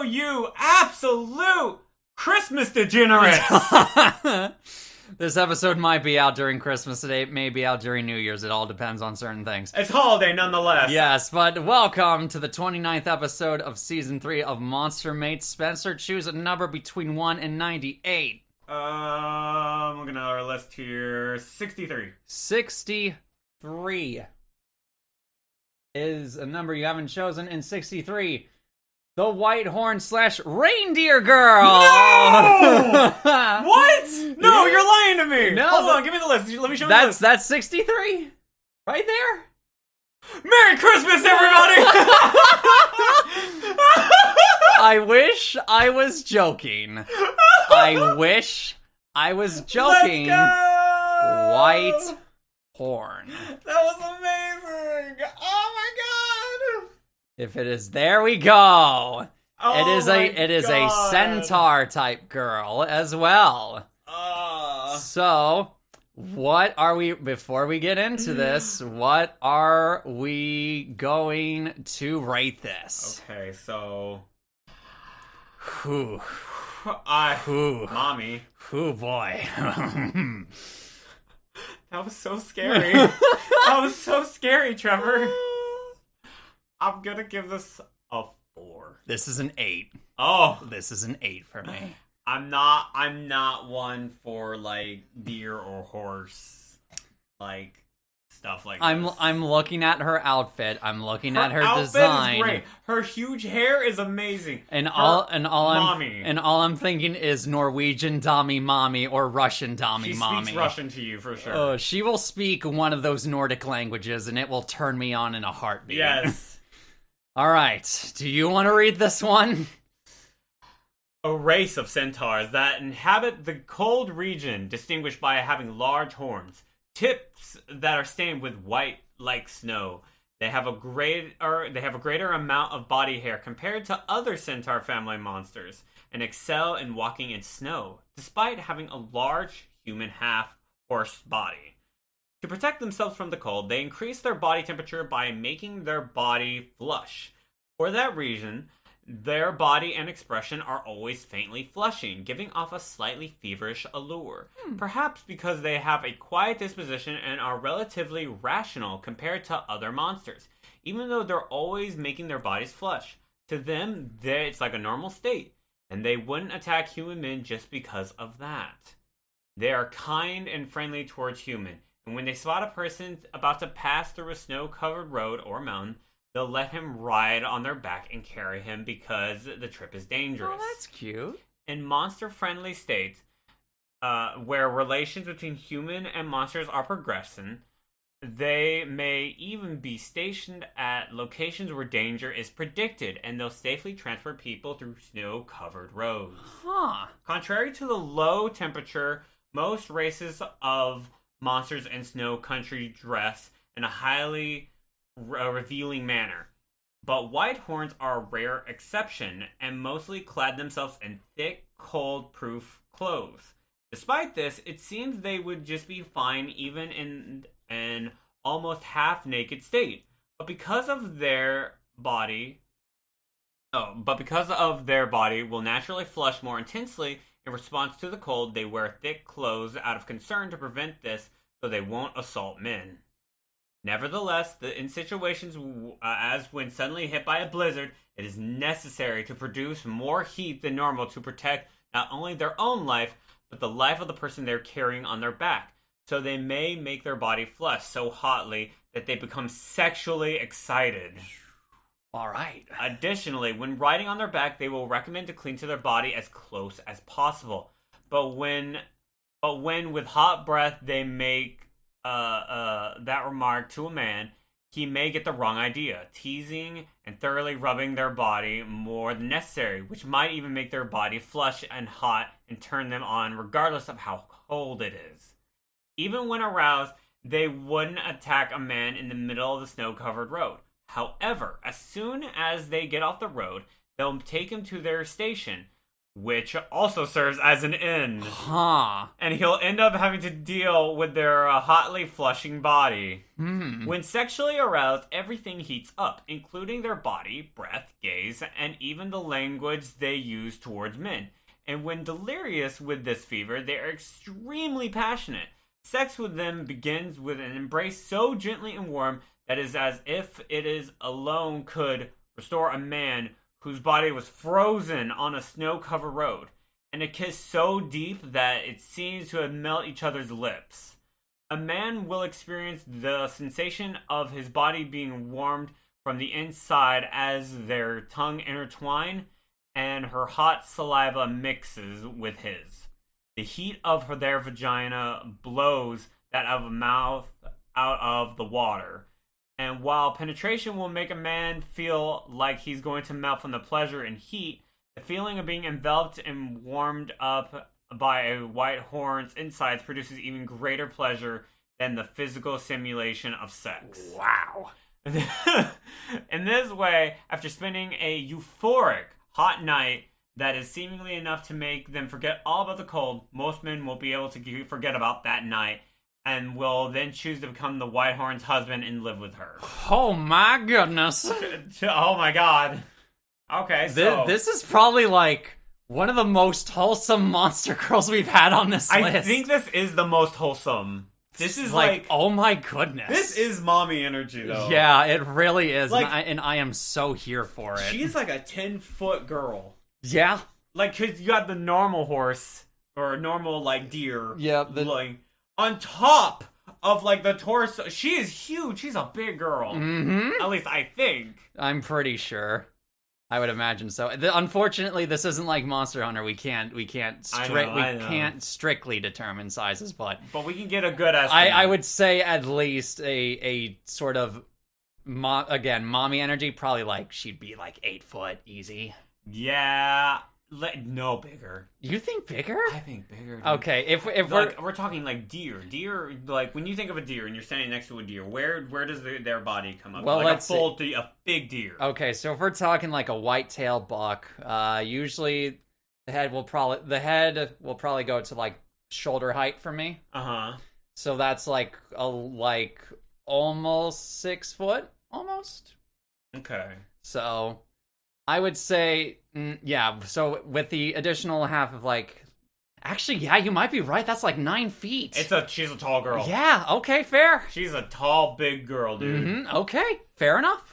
you absolute Christmas degenerates! This episode might be out during Christmas. It may be out during New Year's. It all depends on certain things. It's holiday nonetheless. Yes, but welcome to the 29th episode of Season 3 of Monster Mates. Spencer, choose a number between 1 and 98. I'm looking at our list here. 63. 63 is a number you haven't chosen. In 63, the White Horn / Reindeer Girl. No! What? No, you're lying to me. No, Hold on, give me the list. Let me show you the list. That's 63? Right there? Merry Christmas, everybody! I wish I was joking. I wish I was joking. Let's go! White Horn. That was amazing! Oh my god! If it is, there we go. Oh It is a centaur type girl as well. So, what are we, before we get into this, what are we going to rate this? Okay, so... Whew. Mommy. Whew, boy. That was so scary. That was so scary, Trevor. I'm gonna give this a 4. This is an 8. Oh. This is an 8 for me. I'm not one for, like, deer or horse, like, stuff like this. I'm looking at her outfit. I'm looking at her outfit design. Is great. Her huge hair is amazing. All mommy. I'm thinking is Norwegian Dami Mommy or Russian Dami Mommy. She speaks Russian to you for sure. Oh, she will speak one of those Nordic languages, and it will turn me on in a heartbeat. Yes. All right. Do you want to read this one? A race of centaurs that inhabit the cold region, distinguished by having large horns, tips that are stained with white like snow. They have a greater amount of body hair compared to other centaur family monsters, and excel in walking in snow, despite having a large human half-horse body. To protect themselves from the cold, they increase their body temperature by making their body flush. For that reason, their body and expression are always faintly flushing, giving off a slightly feverish allure. Perhaps because they have a quiet disposition and are relatively rational compared to other monsters, even though they're always making their bodies flush. To them, it's like a normal state, and they wouldn't attack human men just because of that. They are kind and friendly towards humans, and when they spot a person about to pass through a snow-covered road or mountain, they'll let him ride on their back and carry him because the trip is dangerous. Oh, that's cute. In monster-friendly states, where relations between human and monsters are progressing, they may even be stationed at locations where danger is predicted, and they'll safely transport people through snow-covered roads. Huh. Contrary to the low temperature, most races of monsters in snow country dress in a highly revealing manner. But white horns are a rare exception, and mostly clad themselves in thick, cold-proof clothes. Despite this, it seems they would just be fine even in an almost half-naked state. But because of their body will naturally flush more intensely in response to the cold, they wear thick clothes out of concern to prevent this so they won't assault men. Nevertheless, in situations as when suddenly hit by a blizzard, it is necessary to produce more heat than normal to protect not only their own life, but the life of the person they're carrying on their back. So they may make their body flush so hotly that they become sexually excited. All right. Additionally, when riding on their back, they will recommend to cling to their body as close as possible. But when with hot breath they make that remark to a man, he may get the wrong idea, teasing and thoroughly rubbing their body more than necessary, which might even make their body flush and hot and turn them on regardless of how cold it is. Even when aroused, they wouldn't attack a man in the middle of the snow-covered road. However, as soon as they get off the road, they'll take him to their station, which also serves as an end. Huh. And he'll end up having to deal with their hotly flushing body. Hmm. When sexually aroused, everything heats up, including their body, breath, gaze, and even the language they use towards men. And when delirious with this fever, they are extremely passionate. Sex with them begins with an embrace so gently and warm that is as if it is alone could restore a man whose body was frozen on a snow-covered road, and a kiss so deep that it seems to have melted each other's lips. A man will experience the sensation of his body being warmed from the inside as their tongue intertwine and her hot saliva mixes with his. The heat of their vagina blows that of a mouth out of the water. And while penetration will make a man feel like he's going to melt from the pleasure and heat, the feeling of being enveloped and warmed up by a white horn's insides produces even greater pleasure than the physical simulation of sex. Wow. In this way, after spending a euphoric hot night that is seemingly enough to make them forget all about the cold, most men will be able to forget about that night and will then choose to become the Whitehorn's husband and live with her. Oh my goodness. Oh my god. Okay, so... This is probably, like, one of the most wholesome monster girls we've had on this list. I think this is the most wholesome. This is like... Oh my goodness. This is mommy energy, though. Yeah, it really is. Like, and I am so here for it. She's like a 10-foot girl. Yeah. Like, because you got the normal horse, or normal, like, deer. Yeah. Like, on top of, like, the torso. She is huge. She's a big girl. Mm-hmm. At least I think. I'm pretty sure. I would imagine so. Unfortunately, this isn't like Monster Hunter. We can't strictly determine sizes, but we can get a good estimate. I would say at least a sort of mommy energy. Probably like she'd be like 8 foot easy. Yeah. No, bigger. You think bigger? I think bigger. Dude. Okay, if we're talking like deer, like when you think of a deer and you're standing next to a deer, where does their body come up? Well, like let's a big deer. Okay, so if we're talking like a white-tailed buck, usually the head will probably go to like shoulder height for me. So that's like almost 6 foot, almost. Okay. So I would say, yeah, so with the additional half of like... Actually, yeah, you might be right. That's like 9 feet. She's a tall girl. Yeah, okay, fair. She's a tall, big girl, dude. Mm-hmm, okay, fair enough.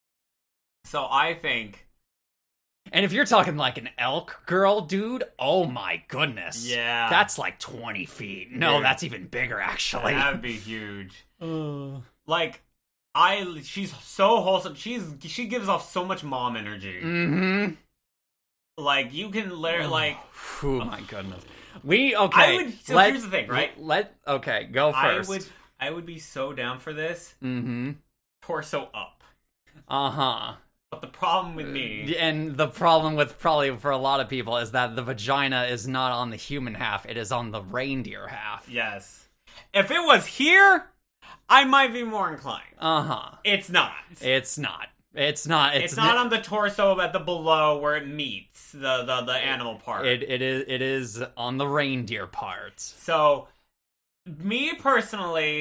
So I think... And if you're talking like an elk girl, dude, oh my goodness. Yeah. That's like 20 feet. No, dude, that's even bigger, actually. That would be huge. Like... she's so wholesome. She gives off so much mom energy. Mm-hmm. Like you can like. Oh my goodness. Okay. Here's the thing, right? Okay, go first. I would be so down for this. Mm-hmm. Torso up. Uh-huh. But the problem with me, and the problem with probably for a lot of people, is that the vagina is not on the human half; it is on the reindeer half. Yes. If it was here, I might be more inclined. Uh-huh. It's not. It's not. It's not. It's not on the torso at the below where it meets the animal part. It is on the reindeer part. So, me personally,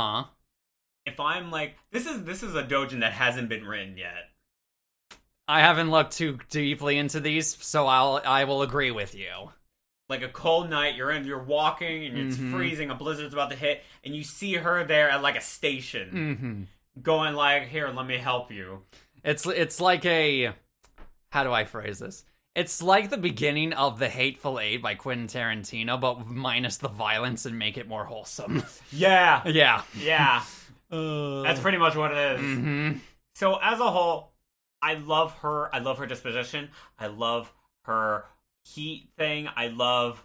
if I'm like this is a doujin that hasn't been written yet. I haven't looked too deeply into these, so I will agree with you. Like a cold night, you're walking and it's freezing, a blizzard's about to hit, and you see her there at like a station, going like, "Here, let me help you." It's like a, how do I phrase this? It's like the beginning of The Hateful Eight by Quentin Tarantino, but minus the violence and make it more wholesome. Yeah, yeah. That's pretty much what it is. Mm-hmm. So as a whole, I love her. I love her disposition. I love her heat thing. I love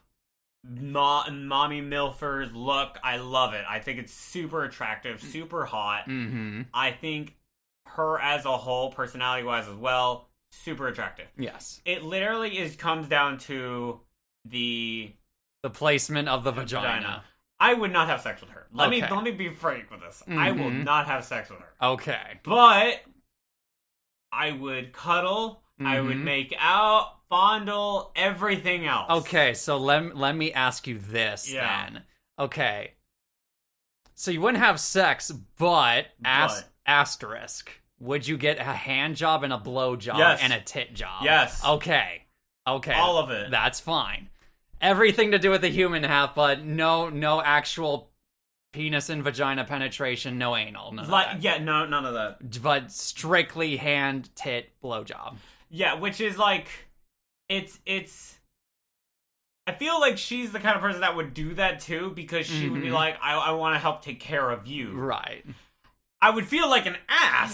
Mommy Milfer's look. I love it. I think it's super attractive, super hot. Mm-hmm. I think her as a whole, personality-wise as well, super attractive. Yes. It literally comes down to the placement of the vagina. I would not have sex with her. Let me be frank with this. I will not have sex with her. Okay. But I would cuddle. I would make out fondle everything else. Okay, so let me ask you this then. Okay. So you wouldn't have sex, but asterisk. Would you get a hand job and a blow job and a tit job? Yes. Okay. All of it. That's fine. Everything to do with the human half, but no actual penis and vagina penetration, no anal. None of that. Yeah, no, none of that. But strictly hand, tit, blow job. Yeah, which is like, it's. I feel like she's the kind of person that would do that too, because she would be like, I want to help take care of you. Right. I would feel like an ass.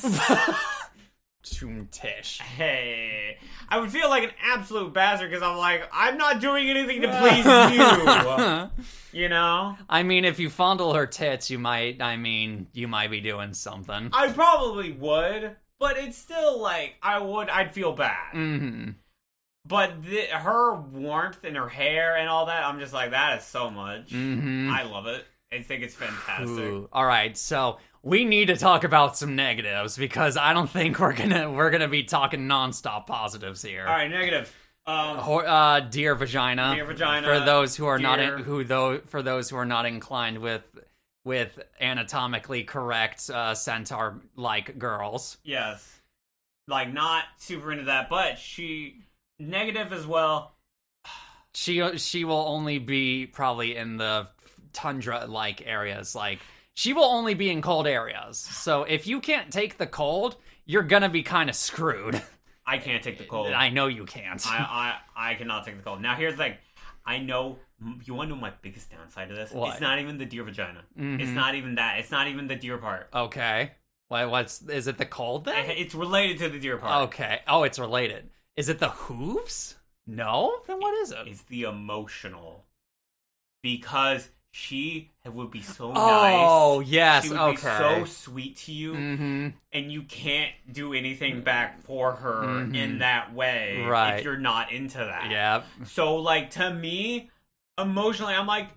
Tish. Hey. I would feel like an absolute bastard because I'm like, I'm not doing anything to please you. You know? I mean, if you fondle her tits, you might be doing something. I probably would, but it's still like, I'd feel bad. Mm-hmm. But her warmth and her hair and all that, I'm just like, that is so much. Mm-hmm. I love it. I think it's fantastic. Ooh. All right, so we need to talk about some negatives because I don't think we're gonna be talking nonstop positives here. All right, negative. Deer vagina. Deer vagina. For those who are for those who are not inclined with anatomically correct centaur-like girls. Yes, like not super into that, but negative as well. She will only be probably in the tundra-like areas. Like, she will only be in cold areas. So if you can't take the cold, you're gonna be kind of screwed. I can't take the cold. I know you can't. I cannot take the cold. Now here's the thing. I know. You want to know my biggest downside to this? What? It's not even the deer vagina. Mm-hmm. It's not even that. It's not even the deer part. Okay. Is it the cold then? It's related to the deer part. Okay. Oh, it's related. Is it the hooves? No? Then what is it? It's the emotional. Because she would be so nice. Oh, yes. She would be so sweet to you. Mm-hmm. And you can't do anything back for her in that way. Right. If you're not into that. Yep. So, like, to me, emotionally, I'm like,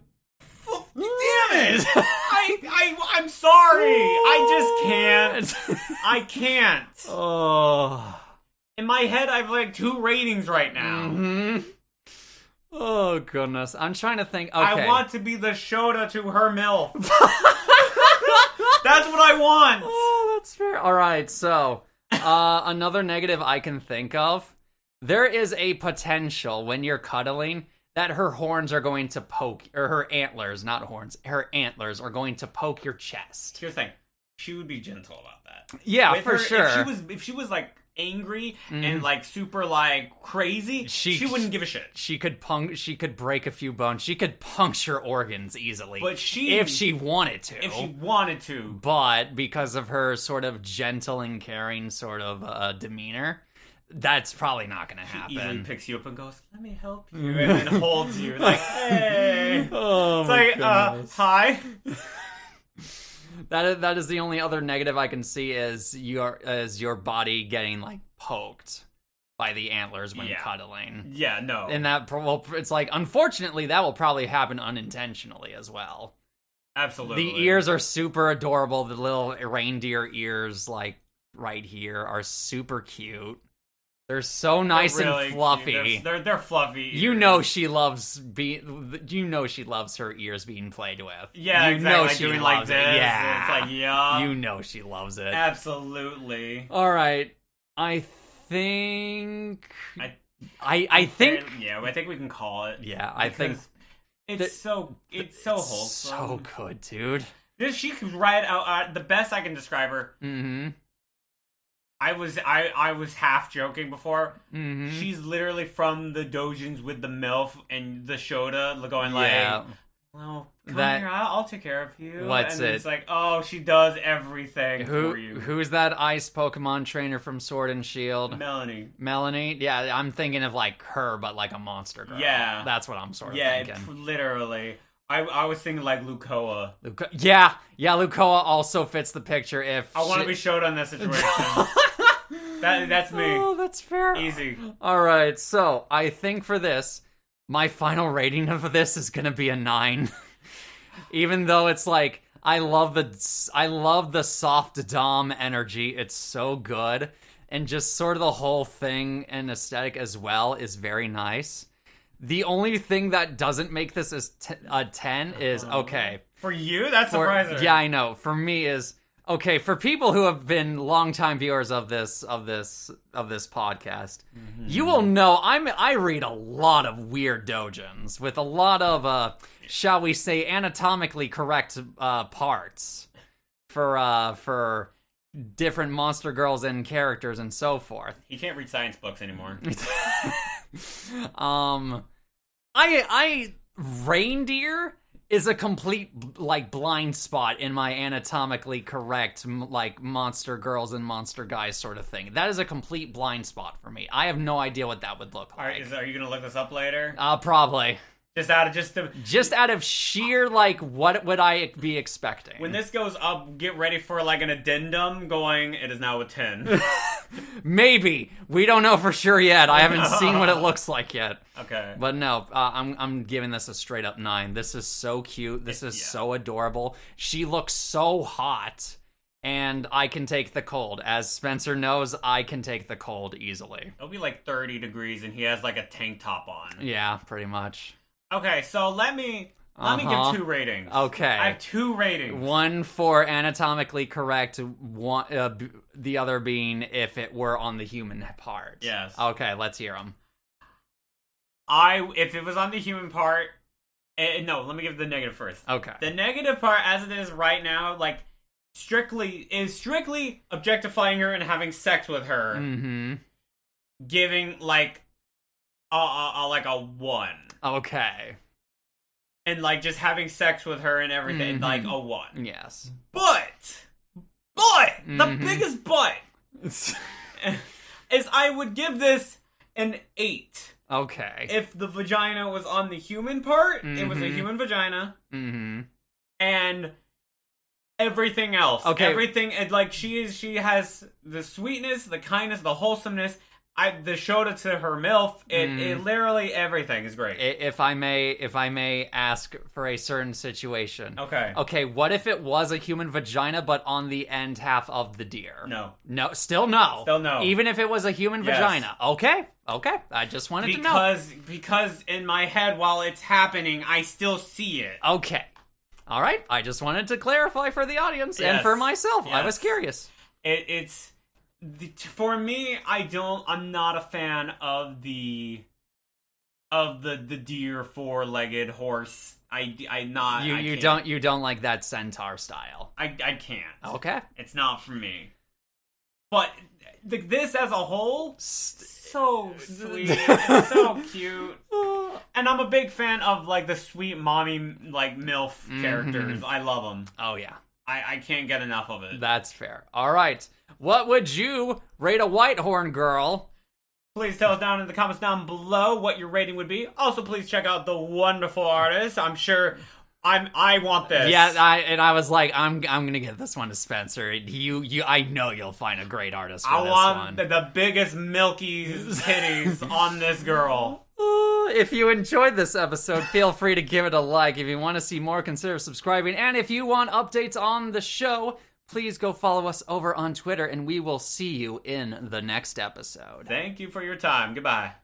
damn it! I'm sorry! I just can't. I can't. Oh. In my head, I have like 2 ratings right now. Mm-hmm. Oh, goodness. I'm trying to think. Okay. I want to be the Shota to her MILF. That's what I want. Oh, that's fair. All right, so another negative I can think of. There is a potential when you're cuddling that her horns are going to poke, or her antlers, not horns, her antlers are going to poke your chest. Here's the thing. She would be gentle about that. Yeah, for sure. If she was like angry and like super like crazy, she wouldn't give a shit. She could break a few bones. She could puncture organs easily. But if she wanted to. If she wanted to. But because of her sort of gentle and caring sort of demeanor, that's probably not going to happen. She easily picks you up and goes, "Let me help you," and then holds you like, "Hey." Oh, it's my like, goodness. Hi. That is the only other negative I can see is your body getting like poked by the antlers when cuddling. Yeah, no. And it's like, unfortunately, that will probably happen unintentionally as well. Absolutely. The ears are super adorable. The little reindeer ears, like right here, are super cute. They're so nice really and fluffy. They're fluffy. Ears. You know she loves her ears being played with. Yeah, you exactly. Know she doing loves like this. It. Yeah, it's like yeah. You know she loves it. Absolutely. All right, I think. I think. Yeah, I think we can call it. Yeah, I think it's so wholesome. So good, dude. She could write out the best I can describe her. Mm-hmm. I was half joking before. Mm-hmm. She's literally from the dojins with the MILF and the Shota going like, "Oh, come here, I'll take care of you." It's like, oh, she does everything for you. Who's that ice Pokemon trainer from Sword and Shield? Melanie. Yeah, I'm thinking of like her, but like a monster girl. Yeah, that's what I'm sort of thinking. Yeah, literally. I was thinking like Lucoa. Yeah, Lucoa also fits the picture. If I want to be Shota in that situation. That's me. Oh, that's fair. Easy. All right, so I think for this, my final rating of this is gonna be a 9. Even though it's like I love the soft dom energy. It's so good. and just sort of the whole thing and aesthetic as well is very nice. The only thing that doesn't make this as a 10 is, okay. For you? That's surprising. Yeah, I know. For me is, okay, for people who have been longtime viewers of this podcast, you will know I read a lot of weird doujins with a lot of, shall we say, anatomically correct parts for different monster girls and characters and so forth. You can't read science books anymore. I reindeer is a complete blind spot in my anatomically correct monster girls and monster guys sort of thing. That is a complete blind spot for me. I have no idea what that would look like. Are you gonna look this up later? Probably. Just out of sheer what would I be expecting? When this goes up, get ready for an addendum going. It is now a 10. Maybe we don't know for sure yet. I haven't seen what it looks like yet. Okay, but no, I'm giving this a straight up 9. This is so cute. This is so adorable. She looks so hot, and I can take the cold. As Spencer knows, I can take the cold easily. It'll be 30 degrees, and he has a tank top on. Yeah, pretty much. Okay, so let me give 2 ratings. Okay. I have 2 ratings. 1 for anatomically correct, the other being if it were on the human part. Yes. Okay, let's hear them. If it was on the human part... no, let me give the negative first. Okay. The negative part, as it is right now, strictly objectifying her and having sex with her. Mm-hmm. Giving, a 1. Okay. And just having sex with her and everything, a 1. Yes. But the biggest but is I would give this an 8. Okay. If the vagina was on the human part, it was a human vagina. Mm-hmm. And everything else. Okay. Everything, she has the sweetness, the kindness, the wholesomeness. The Shota to her MILF, it literally everything is great. If I may ask for a certain situation. Okay. Okay, what if it was a human vagina but on the end half of the deer? No. No, still no. Still no. Even if it was a human vagina. Okay. I just wanted to know. Because in my head while it's happening, I still see it. Okay. All right. I just wanted to clarify for the audience and for myself. Yes. I was curious. For me, I'm not a fan of the deer 4-legged horse. You don't like that centaur style. I can't. Okay. It's not for me. But this as a whole, so sweet, it's so cute. And I'm a big fan of the sweet mommy MILF characters. I love them. Oh yeah. I can't get enough of it. That's fair. All right. What would you rate a Whitehorn girl? Please tell us down in the comments down below what your rating would be. Also, please check out the wonderful artist. I'm sure I want this. Yeah, I was like, I'm gonna give this one to Spencer. I know you'll find a great artist for this one. I want the biggest milky titties on this girl. If you enjoyed this episode, feel free to give it a like. If you want to see more, consider subscribing. And if you want updates on the show, please go follow us over on Twitter, and we will see you in the next episode. Thank you for your time. Goodbye.